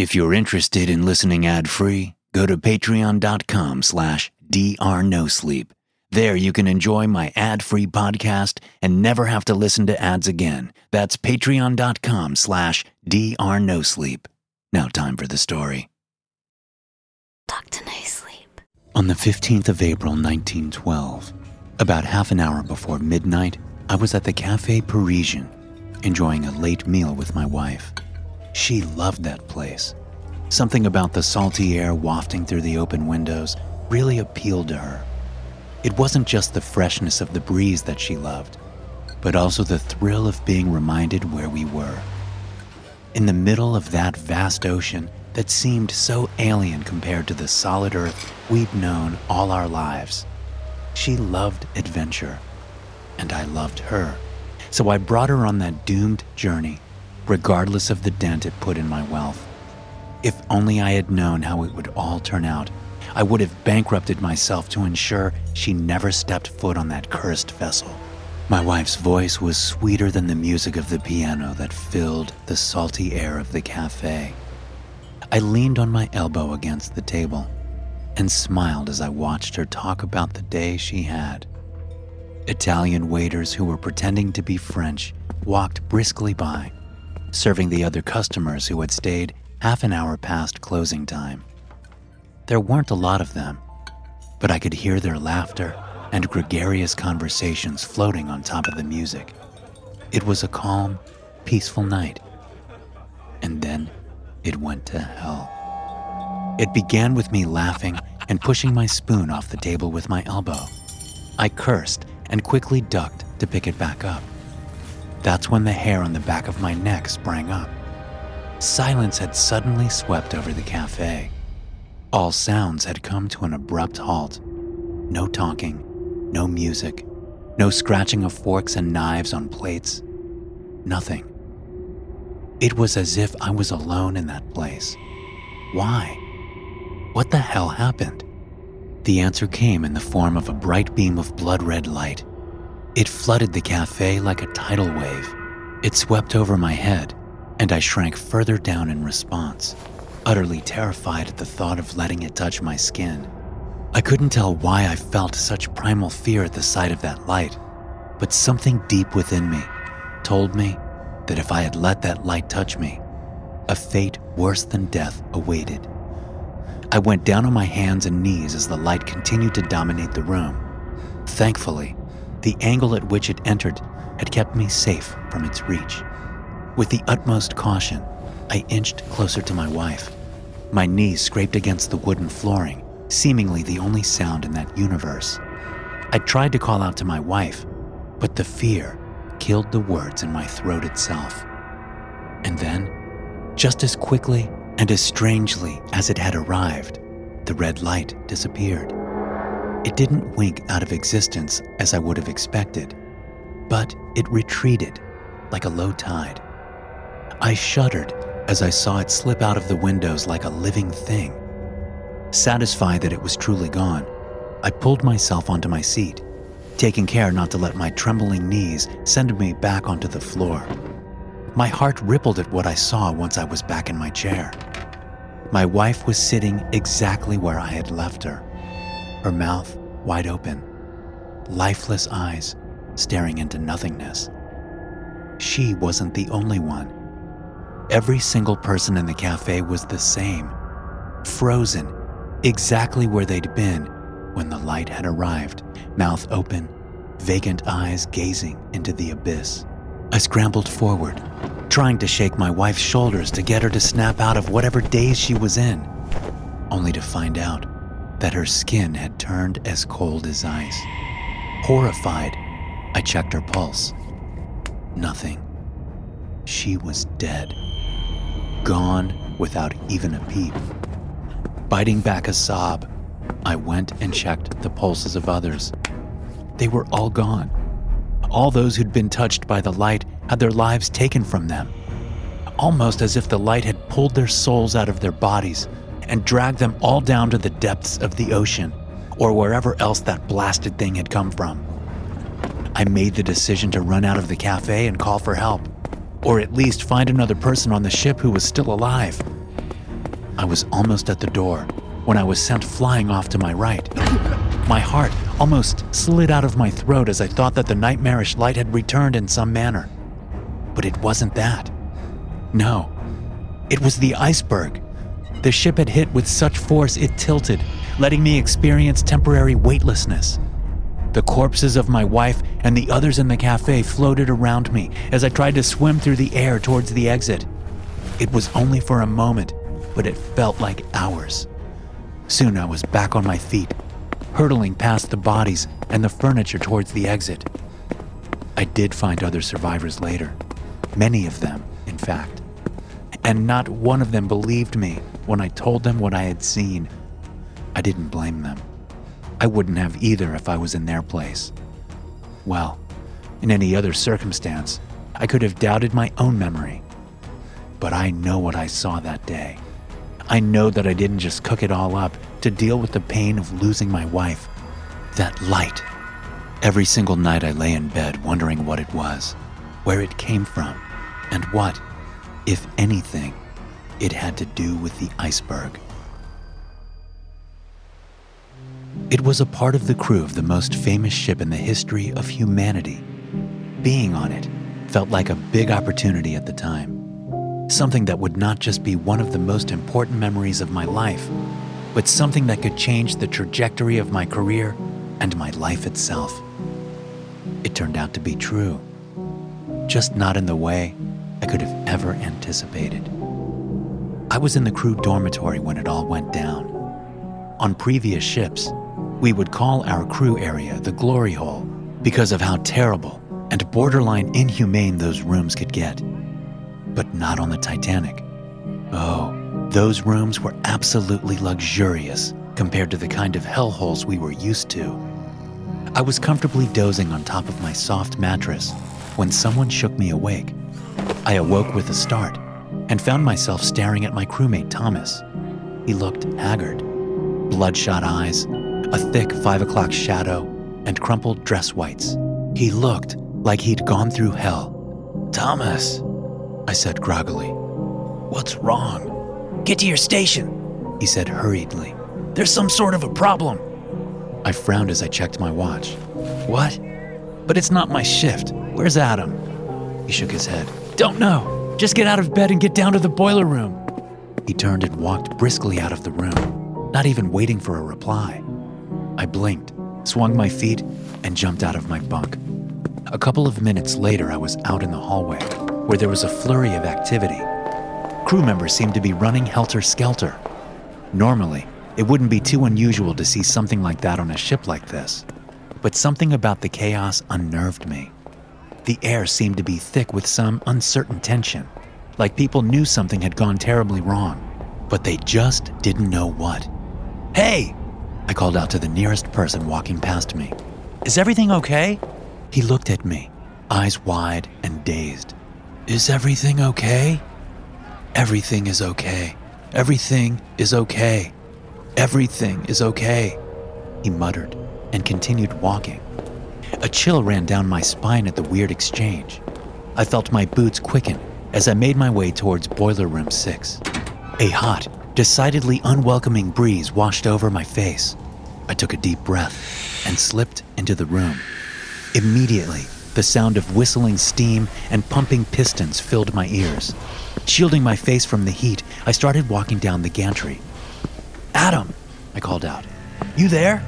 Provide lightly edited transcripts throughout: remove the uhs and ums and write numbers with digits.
If you're interested in listening ad-free, go to patreon.com/drnosleep. There you can enjoy my ad-free podcast and never have to listen to ads again. That's patreon.com/drnosleep. Now time for the story. Dr. No Sleep. On the 15th of April, 1912, about half an hour before midnight, I was at the Café Parisien, enjoying a late meal with my wife. She loved that place. Something about the salty air wafting through the open windows really appealed to her. It wasn't just the freshness of the breeze that she loved, but also the thrill of being reminded where we were. In the middle of that vast ocean that seemed so alien compared to the solid earth we'd known all our lives. She loved adventure, and I loved her, so I brought her on that doomed journey, regardless of the dent it put in my wealth. If only I had known how it would all turn out, I would have bankrupted myself to ensure she never stepped foot on that cursed vessel. My wife's voice was sweeter than the music of the piano that filled the salty air of the cafe. I leaned on my elbow against the table and smiled as I watched her talk about the day she had. Italian waiters who were pretending to be French walked briskly by, serving the other customers who had stayed half an hour past closing time. There weren't a lot of them, but I could hear their laughter and gregarious conversations floating on top of the music. It was a calm, peaceful night. And then it went to hell. It began with me laughing and pushing my spoon off the table with my elbow. I cursed and quickly ducked to pick it back up. That's when the hair on the back of my neck sprang up. Silence had suddenly swept over the cafe. All sounds had come to an abrupt halt. No talking, no music, no scratching of forks and knives on plates. Nothing. It was as if I was alone in that place. Why? What the hell happened? The answer came in the form of a bright beam of blood-red light. It flooded the cafe like a tidal wave. It swept over my head, and I shrank further down in response, utterly terrified at the thought of letting it touch my skin. I couldn't tell why I felt such primal fear at the sight of that light, but something deep within me told me that if I had let that light touch me, a fate worse than death awaited. I went down on my hands and knees as the light continued to dominate the room. Thankfully, the angle at which it entered had kept me safe from its reach. With the utmost caution, I inched closer to my wife. My knees scraped against the wooden flooring, seemingly the only sound in that universe. I tried to call out to my wife, but the fear killed the words in my throat itself. And then, just as quickly and as strangely as it had arrived, the red light disappeared. It didn't wink out of existence as I would have expected, but it retreated like a low tide. I shuddered as I saw it slip out of the windows like a living thing. Satisfied that it was truly gone, I pulled myself onto my seat, taking care not to let my trembling knees send me back onto the floor. My heart rippled at what I saw once I was back in my chair. My wife was sitting exactly where I had left her, her mouth wide open, lifeless eyes staring into nothingness. She wasn't the only one. Every single person in the cafe was the same, frozen, exactly where they'd been when the light had arrived, mouth open, vacant eyes gazing into the abyss. I scrambled forward, trying to shake my wife's shoulders to get her to snap out of whatever daze she was in, only to find out that her skin had turned as cold as ice. Horrified, I checked her pulse. Nothing. She was dead. Gone without even a peep. Biting back a sob, I went and checked the pulses of others. They were all gone. All those who'd been touched by the light had their lives taken from them, almost as if the light had pulled their souls out of their bodies and dragged them all down to the depths of the ocean or wherever else that blasted thing had come from. I made the decision to run out of the cafe and call for help, or at least find another person on the ship who was still alive. I was almost at the door when I was sent flying off to my right. My heart almost slid out of my throat as I thought that the nightmarish light had returned in some manner. But it wasn't that. No, it was the iceberg. The ship had hit with such force it tilted, letting me experience temporary weightlessness. The corpses of my wife and the others in the cafe floated around me as I tried to swim through the air towards the exit. It was only for a moment, but it felt like hours. Soon I was back on my feet, hurtling past the bodies and the furniture towards the exit. I did find other survivors later, many of them, in fact, and not one of them believed me when I told them what I had seen. I didn't blame them. I wouldn't have either if I was in their place. Well, in any other circumstance, I could have doubted my own memory. But I know what I saw that day. I know that I didn't just cook it all up to deal with the pain of losing my wife. That light. Every single night I lay in bed wondering what it was, where it came from, and what, if anything, it had to do with the iceberg. It was a part of the crew of the most famous ship in the history of humanity. Being on it felt like a big opportunity at the time. Something that would not just be one of the most important memories of my life, but something that could change the trajectory of my career and my life itself. It turned out to be true, just not in the way I could have ever anticipated. I was in the crew dormitory when it all went down. On previous ships, we would call our crew area the glory hole because of how terrible and borderline inhumane those rooms could get. But not on the Titanic. Oh, those rooms were absolutely luxurious compared to the kind of hellholes we were used to. I was comfortably dozing on top of my soft mattress when someone shook me awake. I awoke with a start and found myself staring at my crewmate Thomas. He looked haggard, bloodshot eyes, a thick 5 o'clock shadow, and crumpled dress whites. He looked like he'd gone through hell. "Thomas," I said groggily. "What's wrong?" "Get to your station," he said hurriedly. "There's some sort of a problem." I frowned as I checked my watch. "What? But it's not my shift. Where's Adam?" He shook his head. "Don't know. Just get out of bed and get down to the boiler room." He turned and walked briskly out of the room, not even waiting for a reply. I blinked, swung my feet, and jumped out of my bunk. A couple of minutes later, I was out in the hallway, where there was a flurry of activity. Crew members seemed to be running helter-skelter. Normally, it wouldn't be too unusual to see something like that on a ship like this, but something about the chaos unnerved me. The air seemed to be thick with some uncertain tension, like people knew something had gone terribly wrong, but they just didn't know what. "Hey!" I called out to the nearest person walking past me. "Is everything okay?" He looked at me, eyes wide and dazed. "Is everything okay?" "Everything is okay. Everything is okay. Everything is okay," he muttered and continued walking. A chill ran down my spine at the weird exchange. I felt my boots quicken as I made my way towards Boiler Room 6. A hot, decidedly unwelcoming breeze washed over my face. I took a deep breath and slipped into the room. Immediately, the sound of whistling steam and pumping pistons filled my ears. Shielding my face from the heat, I started walking down the gantry. "Adam!" I called out. "You there?"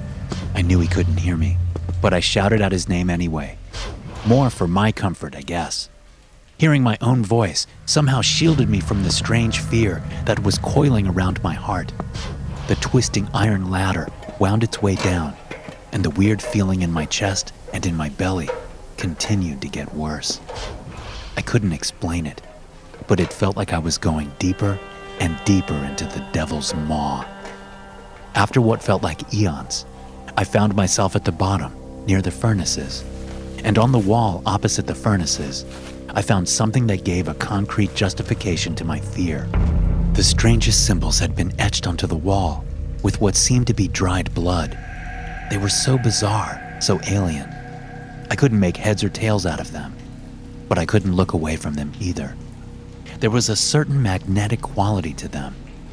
I knew he couldn't hear me, but I shouted out his name anyway. More for my comfort, I guess. Hearing my own voice somehow shielded me from the strange fear that was coiling around my heart. The twisting iron ladder wound its way down, and the weird feeling in my chest and in my belly continued to get worse. I couldn't explain it, but it felt like I was going deeper and deeper into the devil's maw. After what felt like eons, I found myself at the bottom, near the furnaces. And on the wall opposite the furnaces, I found something that gave a concrete justification to my fear. The strangest symbols had been etched onto the wall, with what seemed to be dried blood. They were so bizarre, so alien. I couldn't make heads or tails out of them, but I couldn't look away from them either. There was a certain magnetic quality to them,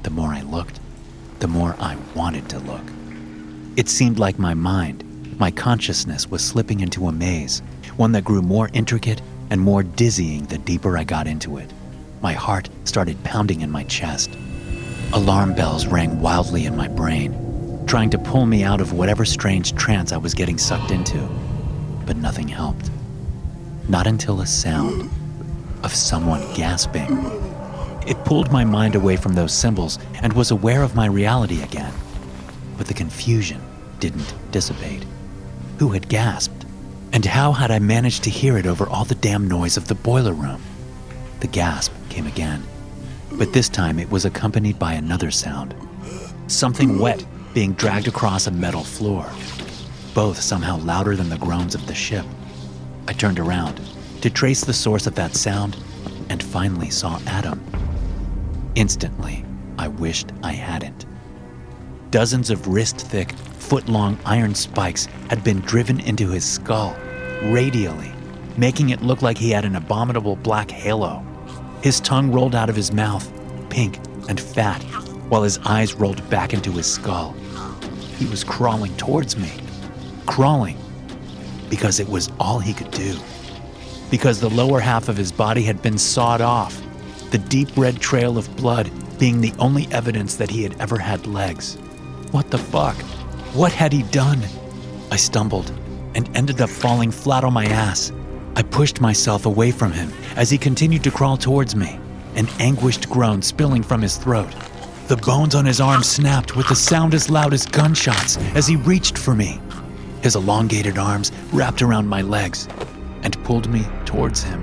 The more I looked, the more I wanted to look. It seemed like my mind, my consciousness was slipping into a maze, one that grew more intricate and more dizzying the deeper I got into it. My heart started pounding in my chest. Alarm bells rang wildly in my brain, trying to pull me out of whatever strange trance I was getting sucked into. But nothing helped. Not until a sound of someone gasping. It pulled my mind away from those symbols and was aware of my reality again. But the confusion didn't dissipate. Who had gasped? And how had I managed to hear it over all the damn noise of the boiler room? The gasp came again, but this time it was accompanied by another sound. Something wet being dragged across a metal floor, both somehow louder than the groans of the ship. I turned around to trace the source of that sound and finally saw Adam. Instantly, I wished I hadn't. Dozens of wrist-thick, foot-long iron spikes had been driven into his skull, radially, making it look like he had an abominable black halo. His tongue rolled out of his mouth, pink and fat, while his eyes rolled back into his skull. He was crawling towards me. Crawling. Because it was all he could do. Because the lower half of his body had been sawed off, the deep red trail of blood being the only evidence that he had ever had legs. What the fuck? What had he done? I stumbled and ended up falling flat on my ass. I pushed myself away from him as he continued to crawl towards me, an anguished groan spilling from his throat. The bones on his arm snapped with a sound as loud as gunshots as he reached for me. His elongated arms wrapped around my legs and pulled me towards him.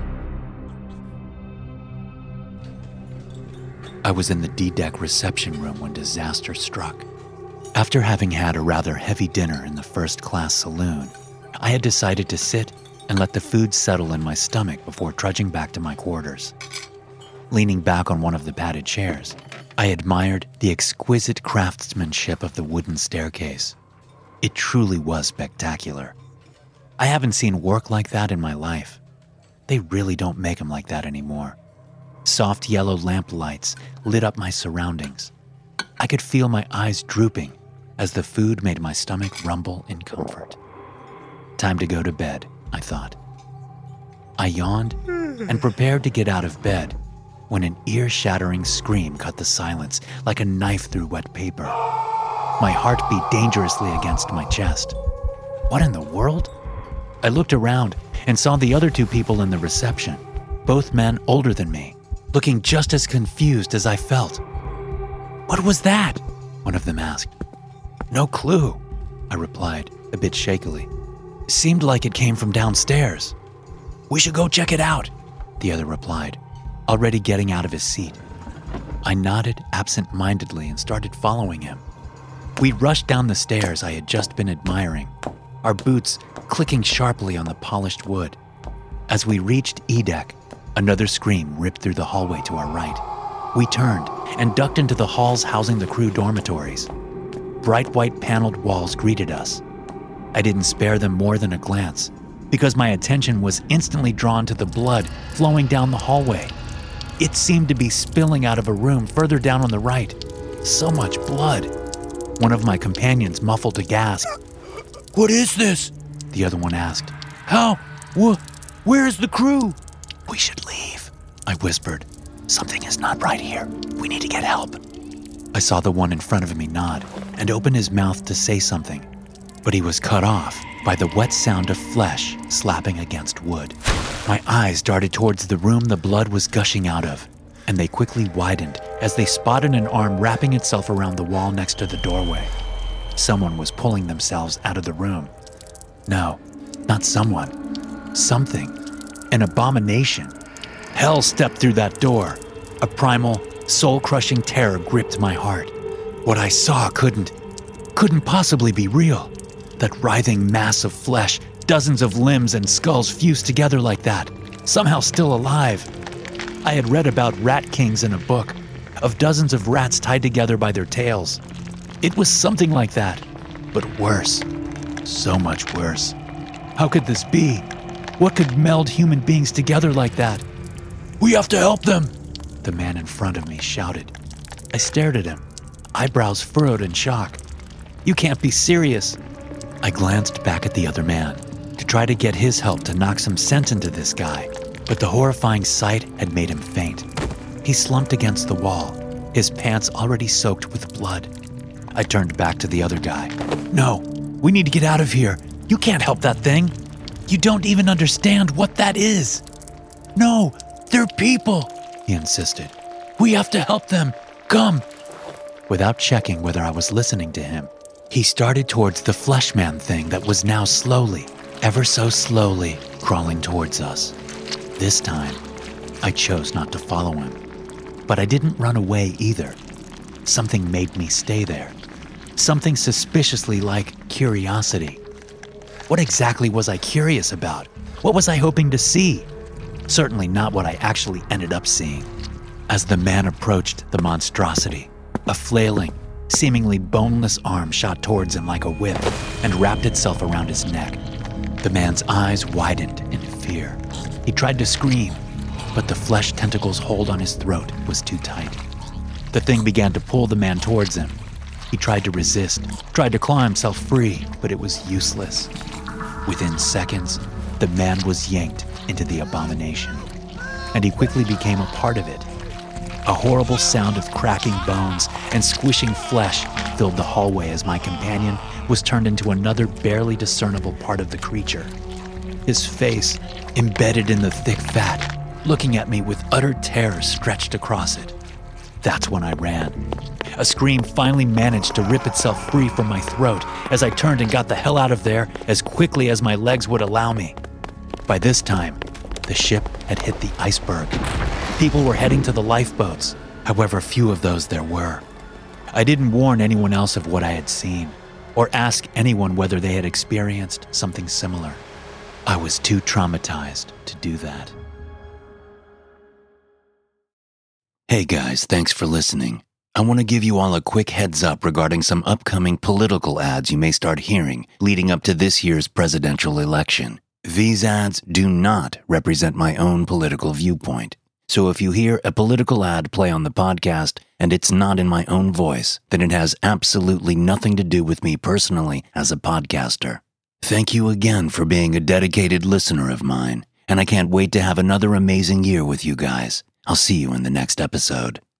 I was in the D-deck reception room when disaster struck. After having had a rather heavy dinner in the first-class saloon, I had decided to sit and let the food settle in my stomach before trudging back to my quarters. Leaning back on one of the padded chairs, I admired the exquisite craftsmanship of the wooden staircase. It truly was spectacular. I haven't seen work like that in my life. They really don't make them like that anymore. Soft yellow lamp lights lit up my surroundings. I could feel my eyes drooping as the food made my stomach rumble in comfort. Time to go to bed, I thought. I yawned and prepared to get out of bed when an ear-shattering scream cut the silence like a knife through wet paper. My heart beat dangerously against my chest. What in the world? I looked around and saw the other two people in the reception, both men older than me, looking just as confused as I felt. "What was that?" one of them asked. "No clue," I replied, a bit shakily. "Seemed like it came from downstairs." "We should go check it out," the other replied, already getting out of his seat. I nodded absent-mindedly and started following him. We rushed down the stairs I had just been admiring, our boots clicking sharply on the polished wood. As we reached E-deck, another scream ripped through the hallway to our right. We turned and ducked into the halls housing the crew dormitories. Bright white paneled walls greeted us. I didn't spare them more than a glance, because my attention was instantly drawn to the blood flowing down the hallway. It seemed to be spilling out of a room further down on the right. So much blood. One of my companions muffled a gasp. "What is this?" the other one asked. "How? Where is the crew?" "We should leave," I whispered. "Something is not right here. We need to get help." I saw the one in front of me nod and open his mouth to say something, but he was cut off by the wet sound of flesh slapping against wood. My eyes darted towards the room the blood was gushing out of, and they quickly widened as they spotted an arm wrapping itself around the wall next to the doorway. Someone was pulling themselves out of the room. No, not someone. Something. An abomination. Hell stepped through that door. A primal, soul-crushing terror gripped my heart. What I saw couldn't possibly be real. That writhing mass of flesh, dozens of limbs and skulls fused together like that, somehow still alive. I had read about rat kings in a book, of dozens of rats tied together by their tails. It was something like that, but worse. So much worse. How could this be? What could meld human beings together like that? "We have to help them," the man in front of me shouted. I stared at him, eyebrows furrowed in shock. "You can't be serious." I glanced back at the other man to try to get his help to knock some sense into this guy, but the horrifying sight had made him faint. He slumped against the wall, his pants already soaked with blood. I turned back to the other guy. "No, we need to get out of here. You can't help that thing. You don't even understand what that is." "No, they're people," he insisted. "We have to help them. Come." Without checking whether I was listening to him, he started towards the Fleshman thing that was now slowly, ever so slowly, crawling towards us. This time, I chose not to follow him. But I didn't run away either. Something made me stay there. Something suspiciously like curiosity. What exactly was I curious about? What was I hoping to see? Certainly not what I actually ended up seeing. As the man approached the monstrosity, a flailing, seemingly boneless arm shot towards him like a whip and wrapped itself around his neck. The man's eyes widened in fear. He tried to scream, but the flesh tentacle's hold on his throat was too tight. The thing began to pull the man towards him. He tried to resist, tried to claw himself free, but it was useless. Within seconds, the man was yanked into the abomination, and he quickly became a part of it. A horrible sound of cracking bones and squishing flesh filled the hallway as my companion was turned into another barely discernible part of the creature. His face, embedded in the thick fat, looking at me with utter terror stretched across it. That's when I ran. A scream finally managed to rip itself free from my throat as I turned and got the hell out of there as quickly as my legs would allow me. By this time, the ship had hit the iceberg. People were heading to the lifeboats, however few of those there were. I didn't warn anyone else of what I had seen, or ask anyone whether they had experienced something similar. I was too traumatized to do that. Hey guys, thanks for listening. I want to give you all a quick heads up regarding some upcoming political ads you may start hearing leading up to this year's presidential election. These ads do not represent my own political viewpoint. So if you hear a political ad play on the podcast and it's not in my own voice, then it has absolutely nothing to do with me personally as a podcaster. Thank you again for being a dedicated listener of mine, and I can't wait to have another amazing year with you guys. I'll see you in the next episode.